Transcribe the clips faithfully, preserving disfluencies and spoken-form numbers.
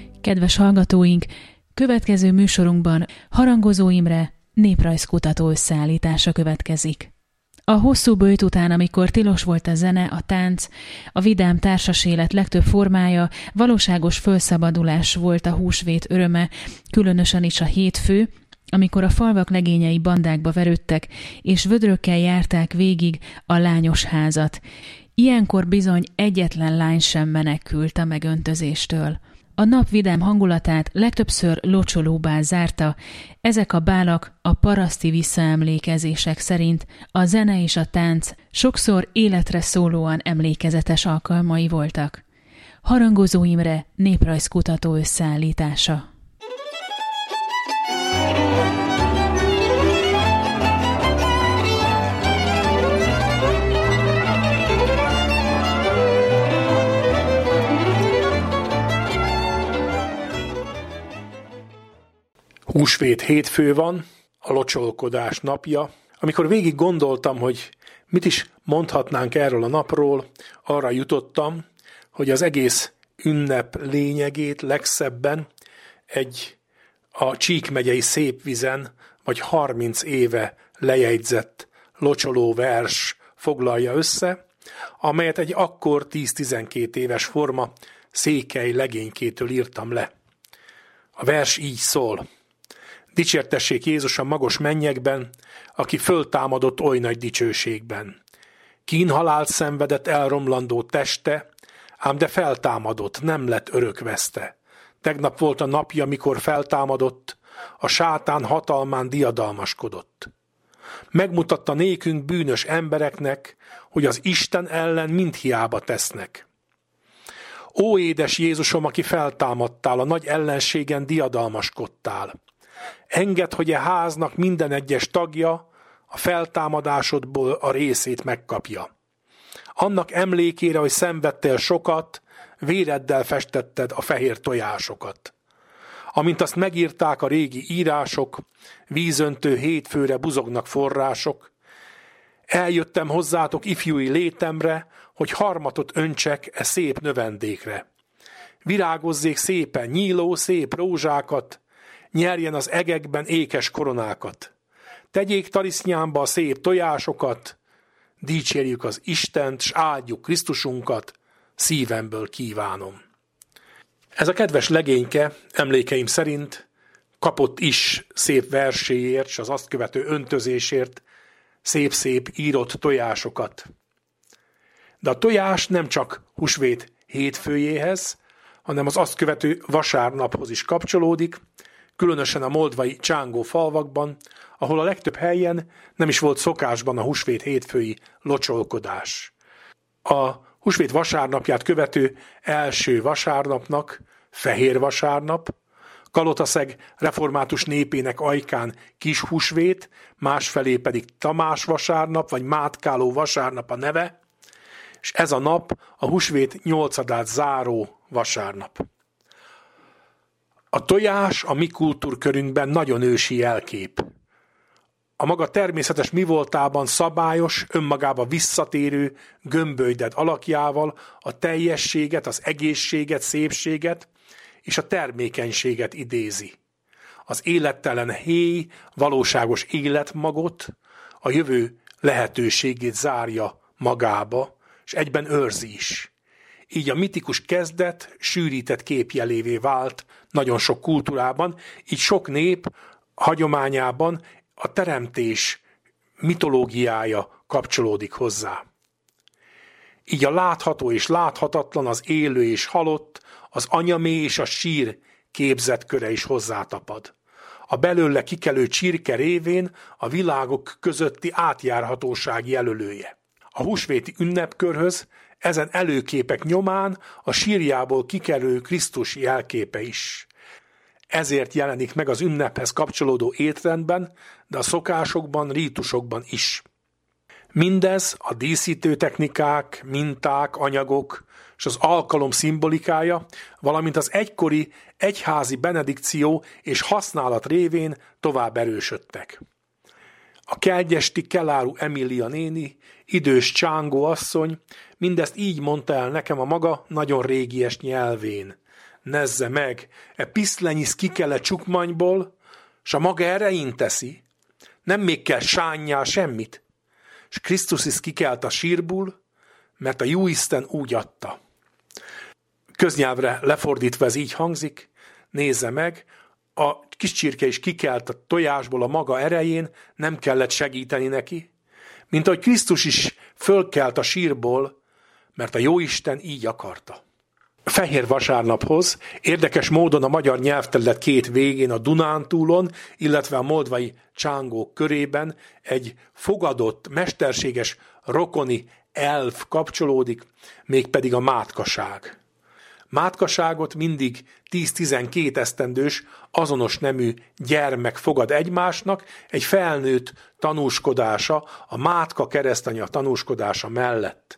Kedves hallgatóink, következő műsorunkban Harangozó Imre néprajzkutató összeállítása következik. A hosszú böjt után, amikor tilos volt a zene, a tánc, a vidám társas élet legtöbb formája, valóságos fölszabadulás volt a húsvét öröme, különösen is a hétfő, amikor a falvak legényei bandákba verődtek, és vödrökkel járták végig a lányos házat. Ilyenkor bizony egyetlen lány sem menekült a megöntözéstől. A nap vidám hangulatát legtöbbször locsolóbál zárta, ezek a bálak a paraszti visszaemlékezések szerint a zene és a tánc sokszor életre szólóan emlékezetes alkalmai voltak. Harangozó Imre néprajzkutató összeállítása. Húsvét hétfő van, a locsolkodás napja. Amikor végig gondoltam, hogy mit is mondhatnánk erről a napról, arra jutottam, hogy az egész ünnep lényegét legszebben egy a Csík megyei Szépvizen vagy harminc éve lejegyzett locsoló vers foglalja össze, amelyet egy akkor tíz-tizenkét éves forma Székely legénykétől írtam le. A vers így szól. Dicsértessék Jézus a magos mennyekben, aki föltámadott oly nagy dicsőségben. Kínhalált szenvedett elromlandó teste, ám de feltámadott, nem lett örökveszte. Tegnap volt a napja, mikor feltámadott, a sátán hatalmán diadalmaskodott. Megmutatta nékünk bűnös embereknek, hogy az Isten ellen mind hiába tesznek. Ó édes Jézusom, aki feltámadtál, a nagy ellenségen diadalmaskodtál. Engedd, hogy e háznak minden egyes tagja a feltámadásodból a részét megkapja. Annak emlékére, hogy szenvedtél sokat, véreddel festetted a fehér tojásokat. Amint azt megírták a régi írások, vízöntő hétfőre buzognak források. Eljöttem hozzátok ifjúi létemre, hogy harmatot öntsek e szép növendékre. Virágozzék szépen nyíló szép rózsákat, nyerjen az egekben ékes koronákat. Tegyék tarisznyámba a szép tojásokat, dicsérjük az Istent, s áldjuk Krisztusunkat, szívemből kívánom. Ez a kedves legényke emlékeim szerint kapott is szép verséért, s az azt követő öntözésért szép-szép írott tojásokat. De a tojás nem csak húsvét hétfőjéhez, hanem az azt követő vasárnaphoz is kapcsolódik, különösen a moldvai csángó falvakban, ahol a legtöbb helyen nem is volt szokásban a húsvét hétfői locsolkodás. A húsvét vasárnapját követő első vasárnapnak, Fehér vasárnap, Kalotaszeg református népének ajkán kis húsvét, másfelé pedig Tamás vasárnap, vagy Mátkáló vasárnap a neve, és ez a nap a húsvét nyolcadát záró vasárnap. A tojás a mi kultúrkörünkben nagyon ősi jelkép. A maga természetes mivoltában szabályos, önmagába visszatérő, gömbölyded alakjával a teljességet, az egészséget, szépséget és a termékenységet idézi. Az élettelen héj, valóságos életmagot, a jövő lehetőségét zárja magába, és egyben őrzi is. Így a mitikus kezdet sűrített képjelévé vált nagyon sok kultúrában, így sok nép hagyományában a teremtés mitológiája kapcsolódik hozzá. Így a látható és láthatatlan, az élő és halott, az anyamély és a sír képzetköre is hozzátapad. A belőle kikelő csirke révén a világok közötti átjárhatóság jelölője. A húsvéti ünnepkörhöz ezen előképek nyomán a sírjából kikerülő Krisztus jelképe is. Ezért jelenik meg az ünnephez kapcsolódó étrendben, de a szokásokban, rítusokban is. Mindez a díszítő technikák, minták, anyagok és az alkalom szimbolikája, valamint az egykori egyházi benedikció és használat révén tovább erősödtek. A kelgyesti Keláru Emília néni, idős csángó asszony mindezt így mondta el nekem a maga nagyon régies nyelvén. nezze meg, e piszlenyisz kikele csukmanyból, s a maga erején teszi, nem még kell sánnyál semmit, s Krisztus is kikelt a sírból, mert a Jóisten úgy adta. Köznyelvre lefordítva ez így hangzik, nézze meg, a kis csirke is kikelt a tojásból a maga erején, nem kellett segíteni neki, mint ahogy Krisztus is fölkelt a sírból, mert a Jóisten így akarta. Fehér vasárnaphoz érdekes módon a magyar nyelvterület két végén, a Dunántúlon, illetve a moldvai csángók körében egy fogadott, mesterséges, rokoni elv kapcsolódik, mégpedig a mátkaság. Mátkaságot mindig tíz-tizenkét esztendős, azonos nemű gyermek fogad egymásnak, egy felnőtt tanúskodása, a mátka keresztanya tanúskodása mellett.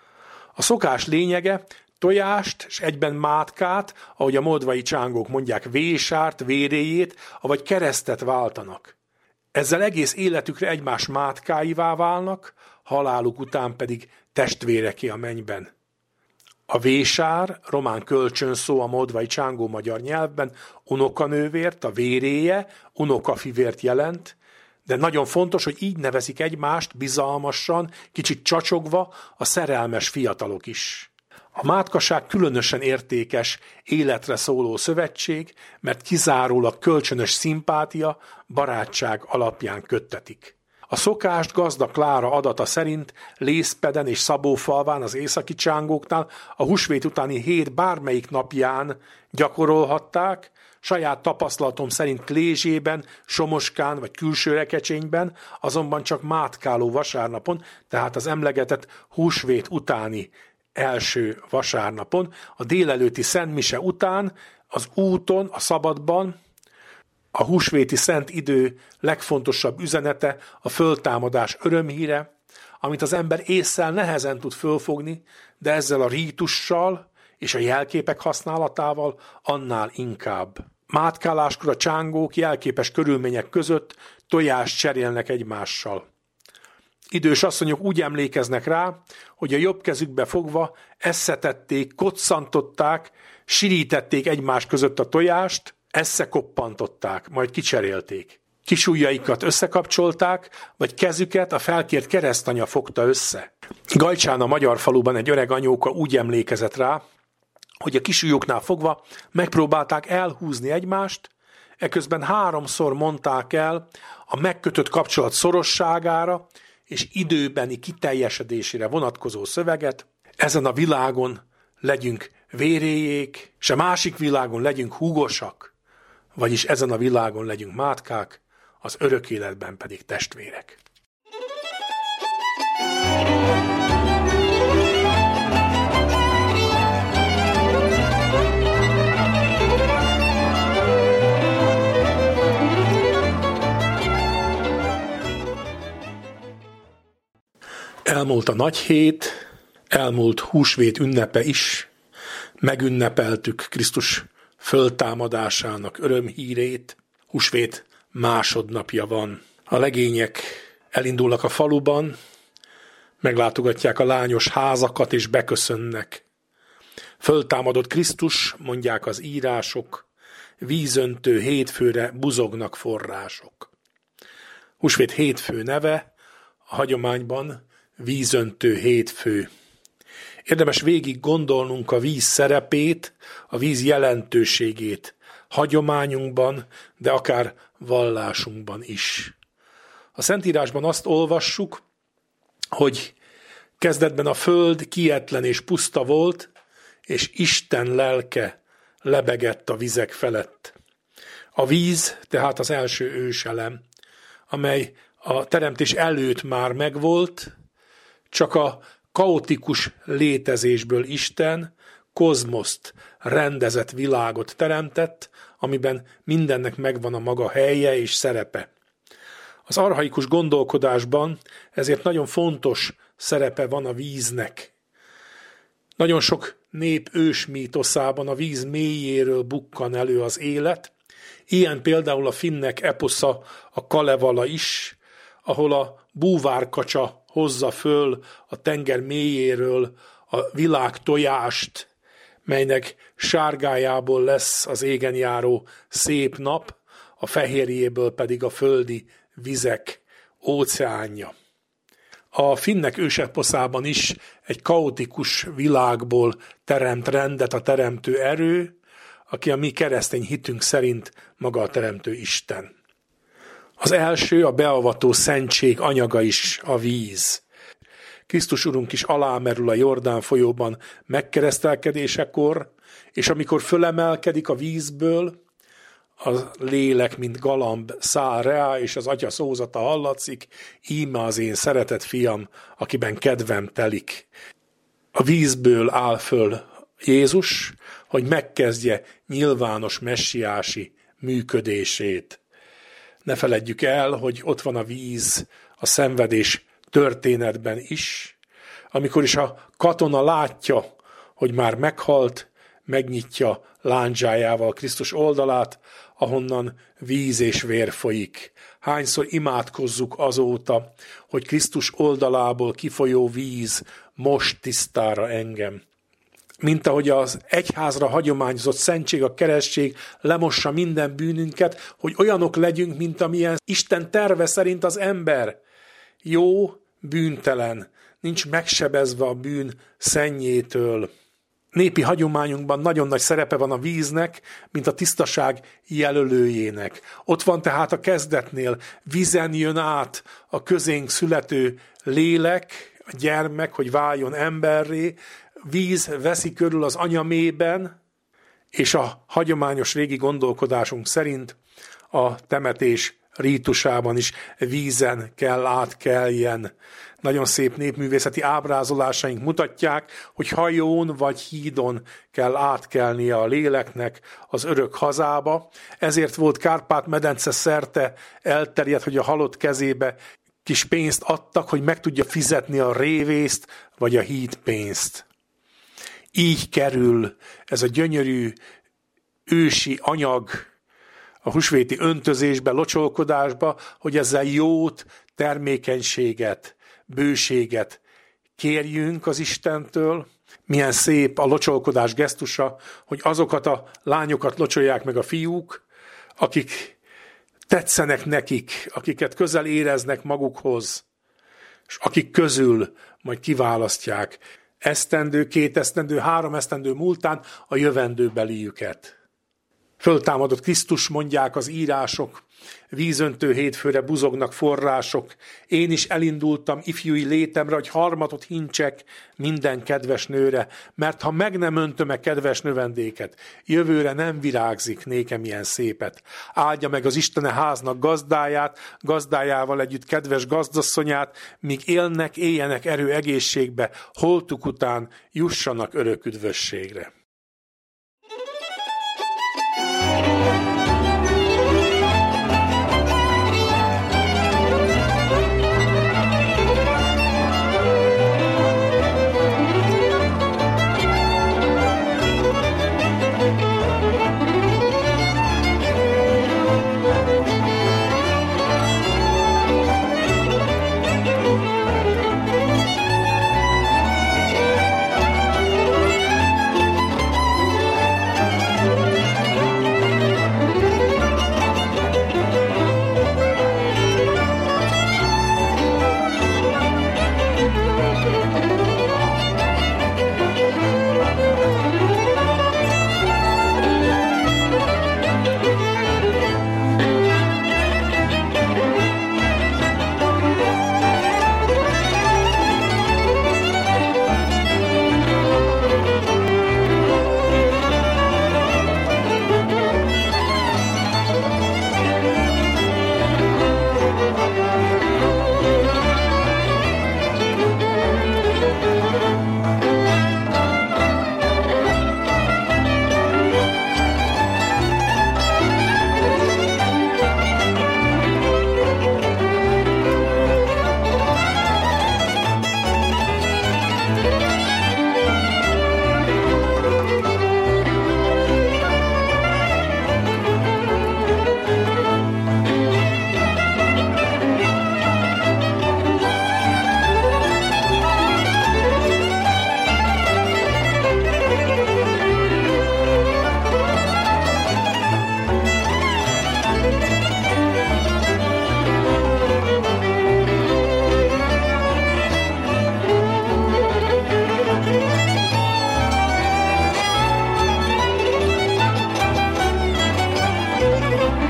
A szokás lényege, tojást és egyben mátkát, ahogy a moldvai csángók mondják, vésárt, véréjét, avagy keresztet váltanak. Ezzel egész életükre egymás mátkáivá válnak, haláluk után pedig testvéreké a mennyben. A vésár, román kölcsönszó a moldvai csángó magyar nyelvben, unokanővért, a véréje, unokafivért jelent, de nagyon fontos, hogy így nevezik egymást bizalmasan, kicsit csacsogva a szerelmes fiatalok is. A mátkaság különösen értékes, életre szóló szövetség, mert kizárólag kölcsönös szimpátia, barátság alapján köttetik. A szokást Gazda Klára adata szerint Lészpeden és Szabófalván az északi csángóknál a húsvét utáni hét bármelyik napján gyakorolhatták, saját tapasztalatom szerint Klézsében, Somoskán vagy Külső-Rekecsényben, azonban csak mátkáló vasárnapon, tehát az emlegetett húsvét utáni első vasárnapon, a délelőtti szentmise után, az úton, a szabadban, a húsvéti szent idő legfontosabb üzenete a föltámadás örömhíre, amit az ember ésszel nehezen tud fölfogni, de ezzel a rítussal és a jelképek használatával annál inkább. Mátkáláskor a csángók jelképes körülmények között tojást cserélnek egymással. Idős asszonyok úgy emlékeznek rá, hogy a jobb kezükbe fogva esszetették, koccantották, sirítették egymás között a tojást, eszekoppantották, majd kicserélték. Kisujjaikat összekapcsolták, vagy kezüket a felkért keresztanya fogta össze. Gajcsán a magyar faluban egy öreg anyóka úgy emlékezett rá, hogy a kisujjuknál fogva megpróbálták elhúzni egymást, eközben háromszor mondták el a megkötött kapcsolat szorosságára és időbeni kiteljesedésére vonatkozó szöveget, ezen a világon legyünk véréjék, s a másik világon legyünk húgosak, vagyis ezen a világon legyünk mátkák, az örök életben pedig testvérek. Elmúlt a nagy hét, elmúlt húsvét ünnepe is, megünnepeltük Krisztus föltámadásának örömhírét. Húsvét másodnapja van. A legények elindulnak a faluban, meglátogatják a lányos házakat és beköszönnek. Föltámadott Krisztus, mondják az írások, vízöntő hétfőre buzognak források. Húsvét hétfő neve a hagyományban vízöntő hétfő. Érdemes végig gondolnunk a víz szerepét, a víz jelentőségét hagyományunkban, de akár vallásunkban is. A Szentírásban azt olvassuk, hogy kezdetben a föld kietlen és puszta volt, és Isten lelke lebegett a vizek felett. A víz tehát az első őselem, amely a teremtés előtt már megvolt, csak a kaotikus létezésből Isten kozmoszt, rendezett világot teremtett, amiben mindennek megvan a maga helye és szerepe. Az archaikus gondolkodásban ezért nagyon fontos szerepe van a víznek. Nagyon sok nép ősmítoszában a víz mélyéről bukkan elő az élet, ilyen például a finnek eposza, a Kalevala is, ahol a búvárkacsa hozza föl a tenger mélyéről a világ tojást, melynek sárgájából lesz az égen járó szép nap, a fehérjéből pedig a földi vizek óceánja. A finnek őseposzában is egy kaotikus világból teremt rendet a teremtő erő, aki a mi keresztény hitünk szerint maga a teremtő Isten. Az első, a beavató szentség anyaga is a víz. Krisztus Urunk is alámerül a Jordán folyóban megkeresztelkedésekor, és amikor fölemelkedik a vízből, a lélek, mint galamb száll rá, és az atya szózata hallatszik, íme az én szeretett fiam, akiben kedvem telik. A vízből áll föl Jézus, hogy megkezdje nyilvános messiási működését. Ne feledjük el, hogy ott van a víz a szenvedés történetben is, amikor is a katona látja, hogy már meghalt, megnyitja lándzsájával Krisztus oldalát, ahonnan víz és vér folyik. Hányszor imádkozzuk azóta, hogy Krisztus oldalából kifolyó víz most tisztára engem. Mint ahogy az egyházra hagyományozott szentség, a keresztség lemossa minden bűnünket, hogy olyanok legyünk, mint amilyen Isten terve szerint az ember. Jó, bűntelen, nincs megsebezve a bűn szennyétől. Népi hagyományunkban nagyon nagy szerepe van a víznek, mint a tisztaság jelölőjének. Ott van tehát a kezdetnél, vízen jön át a közénk születő lélek, a gyermek, hogy váljon emberré, víz veszi körül az anya mélyben, és a hagyományos régi gondolkodásunk szerint a temetés rítusában is vízen kell átkeljen. Nagyon szép népművészeti ábrázolásaink mutatják, hogy hajón vagy hídon kell átkelnie a léleknek az örök hazába. Ezért volt Kárpát-medence szerte elterjedt, hogy a halott kezébe kis pénzt adtak, hogy meg tudja fizetni a révészt vagy a hídpénzt. Így kerül ez a gyönyörű ősi anyag a húsvéti öntözésbe, locsolkodásba, hogy ezzel jót, termékenységet, bőséget kérjünk az Istentől. Milyen szép a locsolkodás gesztusa, hogy azokat a lányokat locsolják meg a fiúk, akik tetszenek nekik, akiket közel éreznek magukhoz, és akik közül majd kiválasztják esztendő, két esztendő, három esztendő múltán a jövendőbeliüket. Föltámadott Krisztus, mondják az írások, vízöntő hétfőre buzognak források. Én is elindultam ifjúi létemre, hogy harmatot hincsek minden kedves nőre, mert ha meg nem öntöm-e kedves növendéket, jövőre nem virágzik nékem ilyen szépet. Áldja meg az Istene háznak gazdáját, gazdájával együtt kedves gazdasszonyát, míg élnek, éljenek erő egészségbe, holtuk után jussanak örök üdvösségre.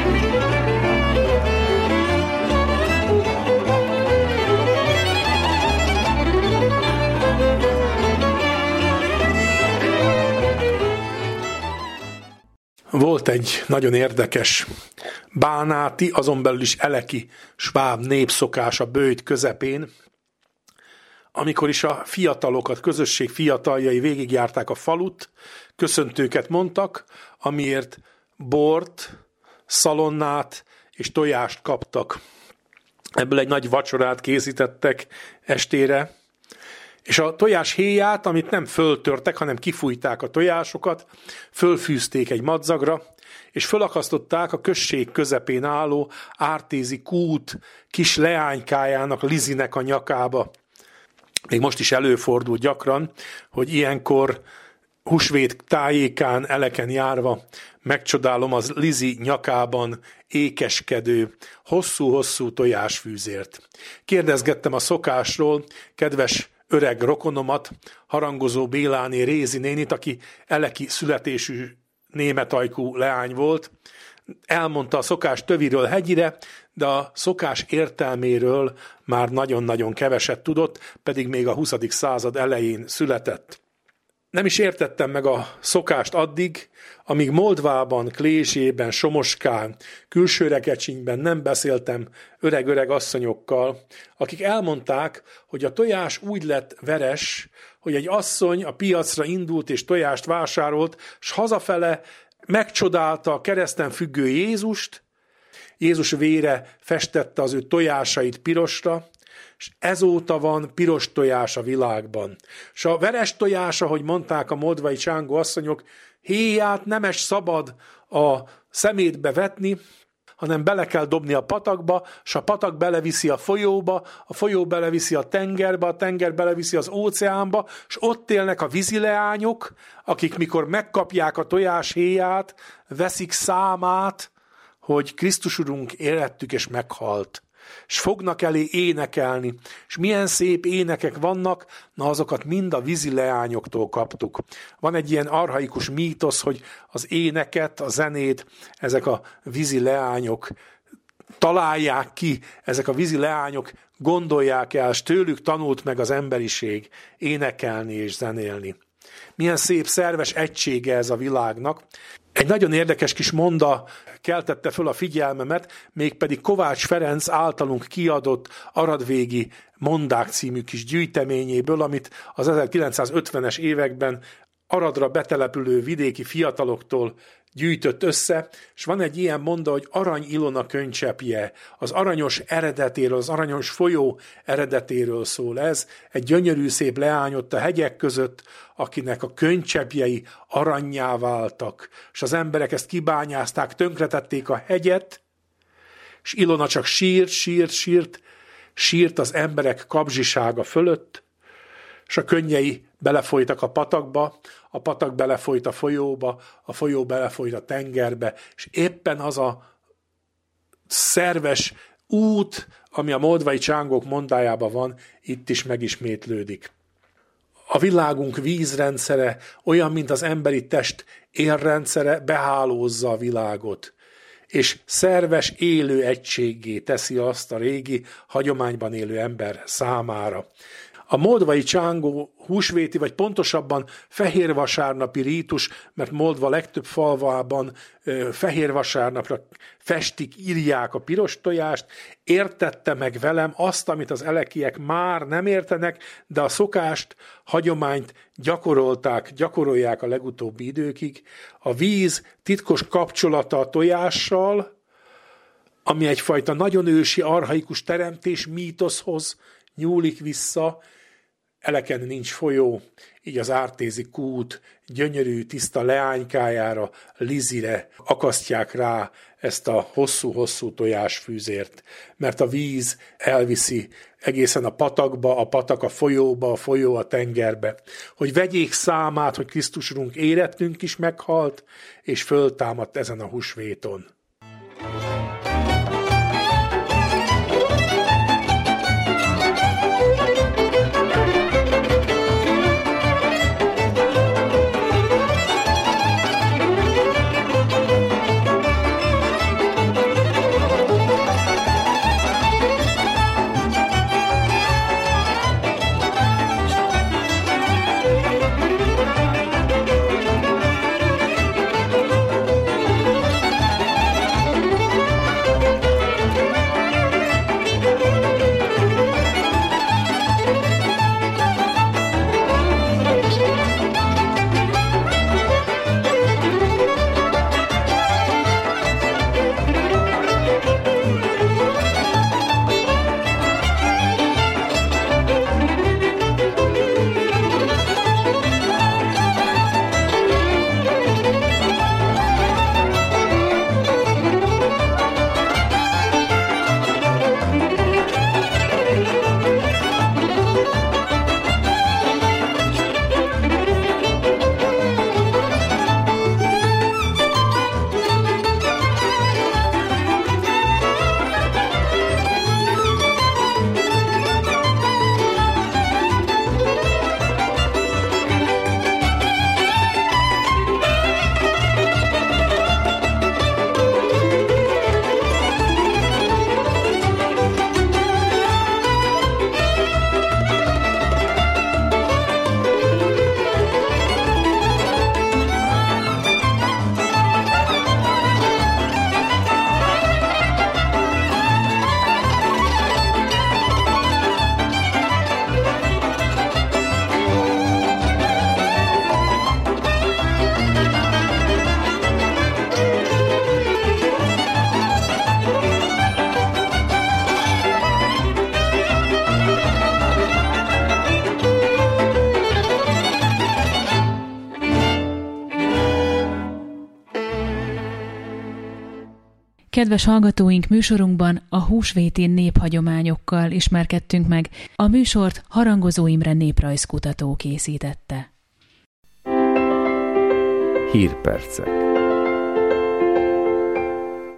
Volt egy nagyon érdekes bánáti, azon belül is eleki sváb népszokás a böjt közepén, amikor is a fiatalokat, közösség fiataljai végigjárták a falut, köszöntőket mondtak, amiért bort, szalonnát és tojást kaptak. Ebből egy nagy vacsorát készítettek estére, és a tojás héját, amit nem föltörtek, hanem kifújták a tojásokat, fölfűzték egy madzagra, és fölakasztották a község közepén álló ártézi kút kis leánykájának, Lizinek a nyakába. Még most is előfordul gyakran, hogy ilyenkor húsvét tájékán, eleken járva megcsodálom az Lizi nyakában ékeskedő, hosszú-hosszú tojásfűzért. Kérdezgettem a szokásról kedves öreg rokonomat, Harangozó Béláné Rézi nénit, aki eleki születésű németajkú leány volt. Elmondta a szokás töviről hegyire, de a szokás értelméről már nagyon-nagyon keveset tudott, pedig még a huszadik század elején született. Nem is értettem meg a szokást addig, amíg Moldvában, Klésében, Somoskán, Külsőrekecsinyben nem beszéltem öreg-öreg asszonyokkal, akik elmondták, hogy a tojás úgy lett veres, hogy egy asszony a piacra indult és tojást vásárolt, s hazafele megcsodálta a kereszten függő Jézust, Jézus vére festette az ő tojásait pirosra, és ezóta van piros tojás a világban. És a veres tojás, ahogy mondták a moldvai csángó asszonyok, héját nem es szabad a szemétbe vetni, hanem bele kell dobni a patakba, és a patak beleviszi a folyóba, a folyó beleviszi a tengerbe, a tenger beleviszi az óceánba, és ott élnek a vízileányok, akik mikor megkapják a tojás héját, veszik számát, hogy Krisztus Urunk élettük és meghalt. És fognak elé énekelni. És milyen szép énekek vannak, na azokat mind a vízi leányoktól kaptuk. Van egy ilyen archaikus mítosz, hogy az éneket, a zenét ezek a vízi leányok találják ki, ezek a vízi leányok gondolják el, és tőlük tanult meg az emberiség énekelni és zenélni. Milyen szép szerves egysége ez a világnak. Egy nagyon érdekes kis monda keltette föl a figyelmemet, mégpedig Kovács Ferenc általunk kiadott Aradvégi Mondák című kis gyűjteményéből, amit az ezerkilencszázötvenes években Aradra betelepülő vidéki fiataloktól gyűjtött össze, és van egy ilyen monda, hogy Arany Ilona könycseppje, az aranyos eredetéről, az aranyos folyó eredetéről szól ez, egy gyönyörű szép leány ott a hegyek között, akinek a könycseppjei arannyá váltak, és az emberek ezt kibányázták, tönkretették a hegyet, és Ilona csak sírt, sírt, sírt, sírt az emberek kapzsisága fölött, és a könnyei belefolytak a patakba, a patak belefolyt a folyóba, a folyó belefolyt a tengerbe, és éppen az a szerves út, ami a moldvai csángók mondájában van, itt is megismétlődik. A világunk vízrendszere olyan, mint az emberi test érrendszere, behálózza a világot, és szerves, élő egységgé teszi azt a régi, hagyományban élő ember számára. A moldvai csángó húsvéti, vagy pontosabban fehérvasárnapi rítus, mert Moldva legtöbb falvában fehérvasárnapra festik, írják a piros tojást, értette meg velem azt, amit az elekiek már nem értenek, de a szokást, hagyományt gyakorolták, gyakorolják a legutóbbi időkig. A víz titkos kapcsolata a tojással, ami egyfajta nagyon ősi, archaikus teremtés mítoszhoz nyúlik vissza. Eleken nincs folyó, így az ártézi kút gyönyörű, tiszta leánykájára, Lizire akasztják rá ezt a hosszú-hosszú tojásfűzért, mert a víz elviszi egészen a patakba, a patak a folyóba, a folyó a tengerbe, hogy vegyék számát, hogy Krisztus Urunk életünk is meghalt, és föltámadt ezen a húsvéton. Kedves hallgatóink, műsorunkban a húsvéti néphagyományokkal ismerkedtünk meg. A műsort Harangozó Imre néprajzkutató készítette. Hírpercek.